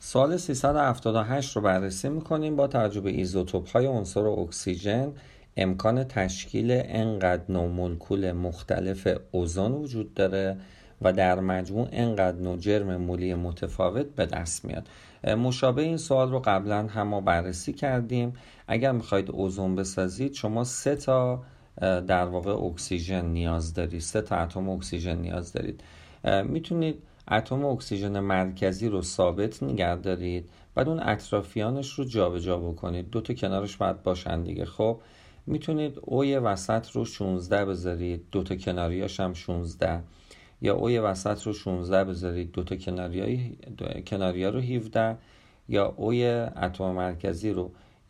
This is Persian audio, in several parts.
سوال 378 رو بررسی میکنیم. با توجه به ایزوتوپ های عنصر اکسیژن امکان تشکیل انقدر نوع مولکول مختلف اوزون وجود داره و در مجموع انقدر نوع جرم مولی متفاوت به دست میاد. مشابه این سوال رو قبلا هم ما بررسی کردیم. اگر میخواید اوزون بسازید شما 3 تا در واقع اکسیژن نیاز دارید، 3 تا اتم اکسیژن نیاز دارید. میتونید اتم اکسیژن مرکزی رو ثابت نگه دارید، بعد اون اطرافیانش رو جابجا بکنید، 2 تا کنارش باید باشن دیگه. خب میتونید اوی وسط رو 16 بذارید، 2 تا کناریاش هم 16، یا اوی وسط رو 16 بذارید، 2 تا کناریا رو 17، یا اوی اتم مرکزی رو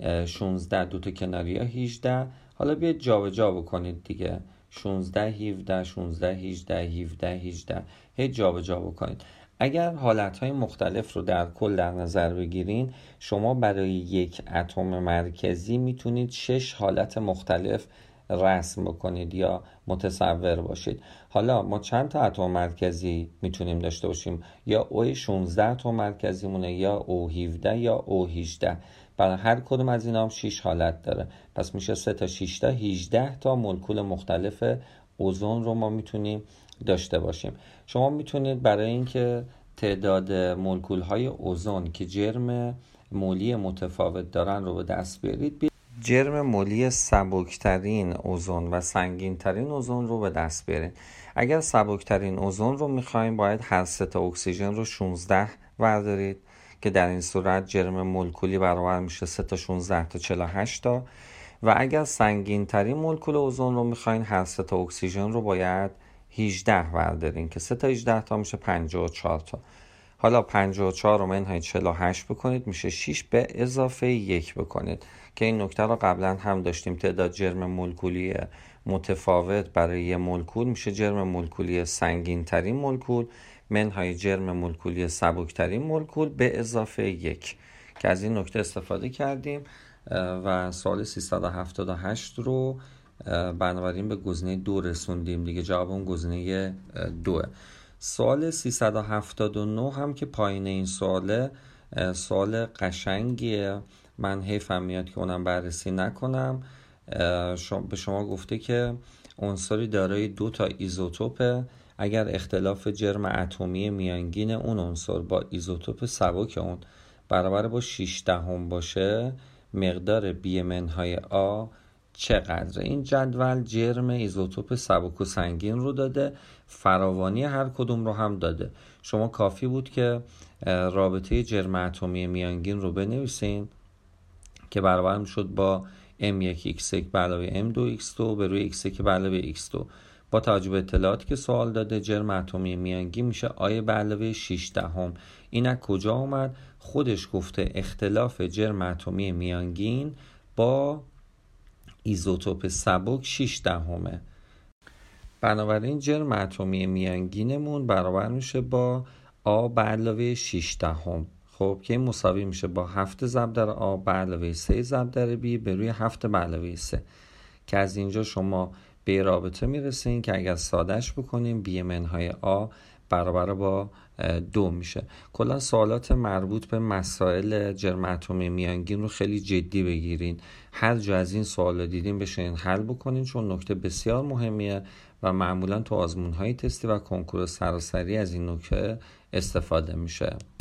16، 2 تا کناریا 18. حالا بیاید جابجا بکنید دیگه، 16 17 16 18 17 18 هی جابجا بکنید. اگر حالتهای مختلف رو در کل در نظر بگیرین، شما برای یک اتم مرکزی میتونید 6 حالت مختلف رسم بکنید یا متصور باشید. حالا ما چند تا اتم مرکزی میتونیم داشته باشیم؟ یا او 16 اتم مرکزی مونه، یا او 17 یا او 18. برای هر کدوم از اینا هم 6 حالت داره، پس میشه 3 تا 6 تا 18 تا مولکول مختلف اوزون رو ما میتونیم داشته باشیم. شما میتونید برای اینکه تعداد مولکول های اوزون که جرم مولی متفاوت دارن رو به دست بیارید، جرم مولی سبکترین اوزون و سنگینترین اوزون رو به دست بیارید. اگر سبکترین اوزون رو میخوایم باید هر 3 تا اکسیژن رو 16 بردارید که در این صورت جرم مولکولی برابر میشه 3 تا 16 تا 48 تا. و اگر سنگین ترین مولکول اوزون رو میخواین هر 3 تا اکسیژن رو باید 18 بردارین که 3 تا 18 تا میشه 54 تا. حالا 54 رو منهای 48 بکنید میشه 6 به اضافه 1 بکنید که این نکته رو قبلا هم داشتیم. تعداد جرم مولکولی متفاوت برای یه مولکول میشه جرم مولکولی سنگین ترین مولکول منهای جرم مولکولی سبک ترین مولکول به اضافه 1 که از این نکته استفاده کردیم و سوال 378 رو بنابراین به گزینه 2 رسوندیم دیگه. جواب اون گزینه 2. سوال 379 هم که پایین این سوال قشنگیه، من حیفم میاد که اونم بررسی نکنم. به شما گفته که عنصری دارای 2 تا ایزوتوپه، اگر اختلاف جرم اتمی میانگین اون عنصر با ایزوتوپ سبک اون برابر با 6 باشه، مقدار بی منهای آ چقدره؟ این جدول جرم ایزوتوپ سبک و سنگین رو داده، فراوانی هر کدوم رو هم داده. شما کافی بود که رابطه جرم اتمی میانگین رو بنویسین که برابر میشد با M1x1 به علاوه M2x2 به روی x1 به علاوه x2. با توجه به اطلاعاتی که سوال داده جرم اتمی میانگین میشه آی به علاوه 16. این از کجا اومد؟ خودش گفته اختلاف جرم اتمی میانگین با ایزوتوپ سبک 16. بنابراین جرم اتمی میانگینمون برابر میشه با آ به علاوه 16. خب که این مساوی میشه با 7 ضرب در آ به علاوه 3 ضرب در بی به روی 7 به علاوه 3 که از اینجا شما به رابطه میرسین که اگر سادهش بکنیم بی منهای آ برابر با 2 میشه. کلا سوالات مربوط به مسائل جرم اتمی میانگین رو خیلی جدی بگیرین. هر جا از این سوالا دیدین بشین حل بکنین، چون نکته بسیار مهمیه و معمولا تو آزمون‌های تستی و کنکور سراسری از این نکته استفاده میشه.